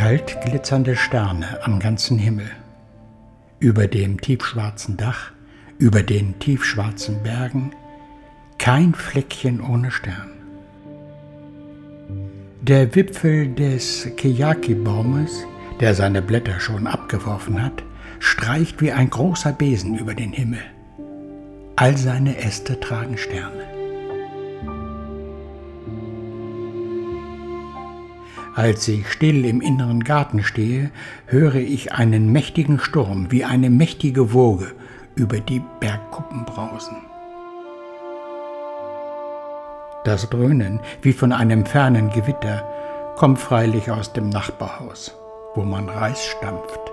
Kalt glitzernde Sterne am ganzen Himmel. Über dem tiefschwarzen Dach, über den tiefschwarzen Bergen, kein Fleckchen ohne Stern. Der Wipfel des Keyaki-Baumes, der seine Blätter schon abgeworfen hat, streicht wie ein großer Besen über den Himmel. All seine Äste tragen Sterne. Als ich still im inneren Garten stehe, höre ich einen mächtigen Sturm wie eine mächtige Woge über die Bergkuppen brausen. Das Dröhnen, wie von einem fernen Gewitter, kommt freilich aus dem Nachbarhaus, wo man Reis stampft.